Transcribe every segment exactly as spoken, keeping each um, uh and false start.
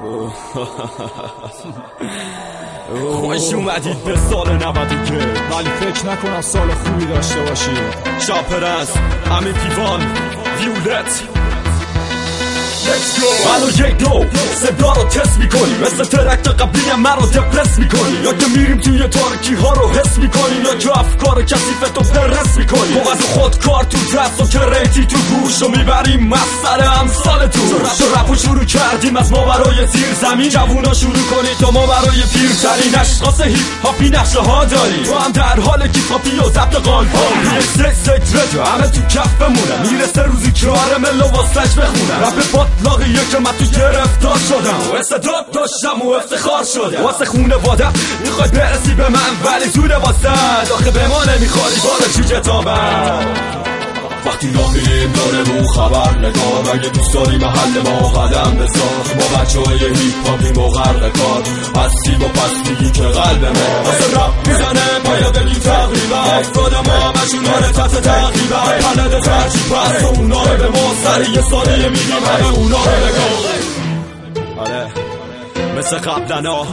خوش اومدید به سال نود و یک، ولی فکر نکنم سال خوبی داشته باشید. شاپرز، امیر پیوان، ویولت. منو یک دو صدا رو تست میکنی، مثل ترکت قبلی من رو دپرس میکنی، یا که میریم توی تارکی ها رو حس میکنی، یا که افکار کثیفت رو پرس میکنی. تو از خود کار تو دست و کریتی تو گوش رو میبریم مسئله امثال تو. رفت و رپ رو شروع کردیم از ما برای زیر زمین، جوونا شروع کنی تا ما برای پیرترین اشخاص هیپ هاپی نقشه ها داری. تو هم در حال کیف هاپی و ضبط قالبان، یه سه سکرت همه تو کف بمونم، میرسه روزی که آرم لباسش بخونم. رپ باطلاقیه که من تو گرفتار شدم و استعداد داشتم و افتخار شدم. واسه خونه وادم میخوای برسی به من، ولی زوده واسه آخه به ما نمیخوری بارشی کتابم. وقتی ناخیلیم دارمون خبر نگار، اگه دوست داری محل ما قدم بذار. ما بچه های هیپ هاپیم و غرق کار هستیم و پس میگی که قلب ما واسه رپ میزنه، باید بگیم تقریبا افتاد ما همشون داره تحت تقریبا. پلد ترجیب پس اونا رو به ما سری یه سالیه میگیم همه اونا رو نگاه. آره مثل قبلنا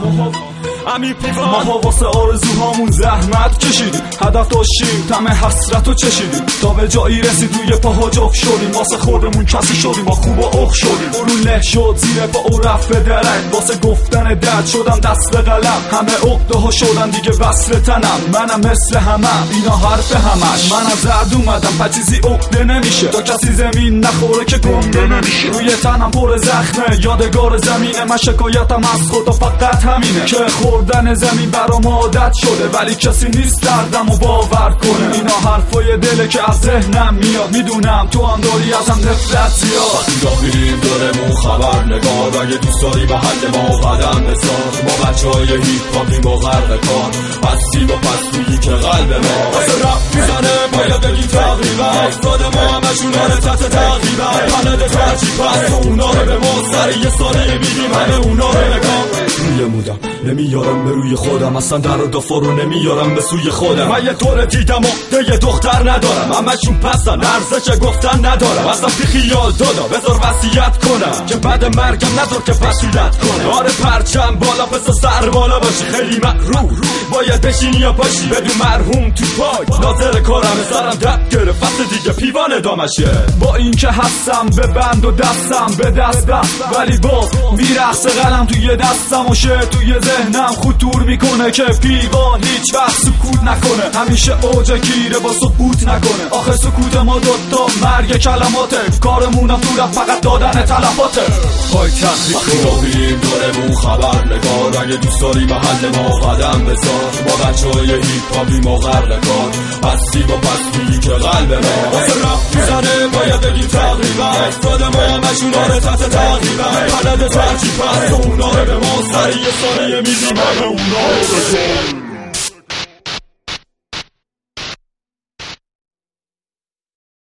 امیر پیوان، ما واسه آرزوهامون زحمت کشیدیم، هدف داشتیم طمع حسرت رو چشیدیم، تا به جایی رسید روی پاها جفت شدیم. واسه خودمون کسی شدیم، با خوب و اخ شدیم. برون له شد زیر پا او رفت به درک، واسه گفتن درد شدم دست به قلم. همه عقده ها شدن دیگه وصل تنم، منم مثل همم اینا حرف همش. من از زرد اومدم پس چیزی عقده نمیشه، تا کسی زمین نخوره که گنده نمیشه. روی تنم پر زخمه یادگار زمینه، من شکایتم از خدا فقط همینه که خوردن زمین برام عادت شده، ولی کسی نیست دردم و باور کنه. اینا حرفای دله که از ذهنم میاد، میدونم تو هم داری ازم نفرت زیاد. وقتی داخلیم دارمون خبر نگار، اگه دوست داری محل ما قدم بذار. ما بچه های هیپ هاپیم و غرق کار هستیم و پس میگی که قلب ما واسه رپ میزنه، باید بگیم تقریبا افتاد ما همشون داره تحت تقریبا. پلد ترجیب پس اونا رو به ما سری یه سالیه میگیم همه اونا رو نگاه. روی مودم نمیارم به روی خودم، اصلا در و دافا رو نمیارم به سوی خودم. من یه طور دیدم و یه دختر ندارم، همشون پسن ارزش گفتن ندارم. اصلا بی خیال دادا بذار وصیت کنم که بعد مرگم نذار که پسیلت کنم. آره پرچم بالا پس سر بالا باشی، خیلی مغرور باید بشینی یا پاشی. بدون مرحوم تو پای ناظر کارم، سرم دب گرفت فصل دیگه پیوان ادامشه. با این که هستم به بند و دستم به دستم، ولی باز میرقص قلم توی دستم و شه توی ذهنم خطور میکنه که پیوان هیچ وقت سکوت نکنه، همیشه اوج گیره با سکوت نکنه. آخه سکوت ما دوتا مرگ کلماته، کارمونم تو رفت فقط دادن تلفاته. های تحقیق داریم دارمون خبر نگار، اگه دوست داری محل ما قدم بذار. ما بچه های هیپ هاپیم و غرق کار هستیم و پس میگی که قلب ما واسه رپ میزنه، باید بگیم تقریبا افتاد ما همشون داره تحت تقریبا. پلد ترجیب پس اونا رو به ما سری یه سالیه میگیم همه اونا رو